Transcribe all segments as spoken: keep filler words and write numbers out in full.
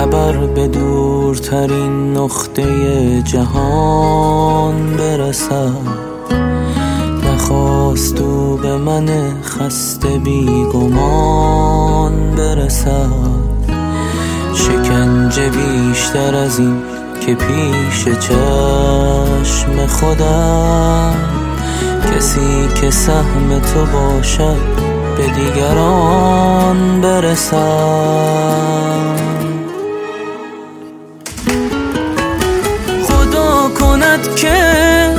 خبر به دورترین نقطه جهان برسد. نخواست او به من خسته بیگمان برسد. شکنجه بیشتر از این که پیش چشم خودم، کسی که سهم تو باشد به دیگران برسد. خدا کند که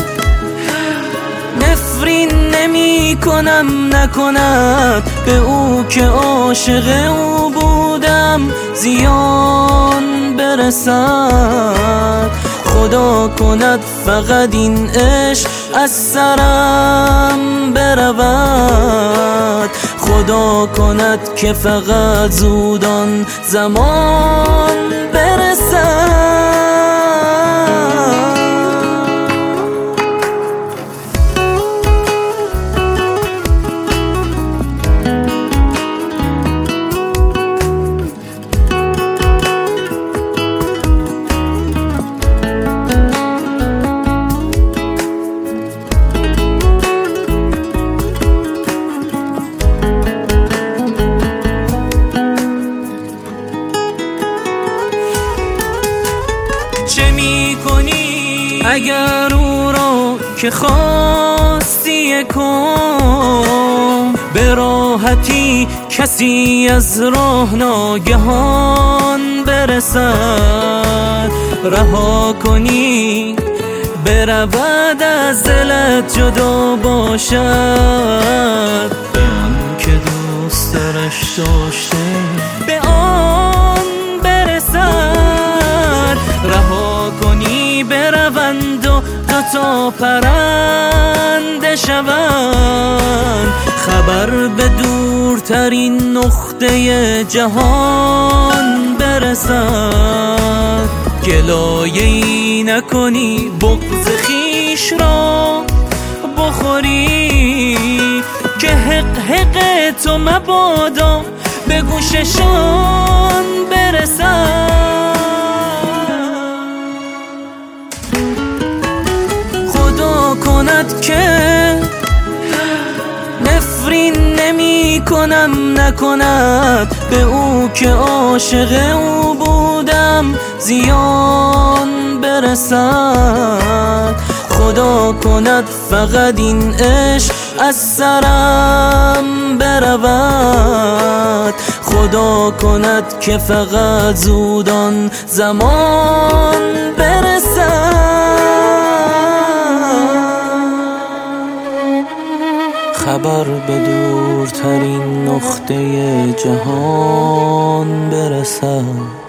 نفرین نمی کنم، نکند به او که عاشق او بودم زیان برسد. خدا کند فقط این عشق از سرم برود. خدا کند که فقط زودان زمان برسد. چه می کنی اگر او را که خواستی کن، به راحتی کسی از راه ناگهان برسد. رها کنی برود از دلت جدا باشد، به آن که دوست دارش داشته به آن برسد. رها کنی بروند و دوتا پرنده شوند. خبر به دورترین نقطه جهان برسد. گلایه‌ای نکنی بغض خویش را بخوری، که حق حق تو مبادا به گوششان برسد. خدا کند که نفرین نمی کنم، نکند به او که عاشق او بودم زیان برسد. خدا کند فقط این عشق از سرم برود. خدا کند که فقط زودان زمان برسد. خبر به دورترین نقطه جهان برسد.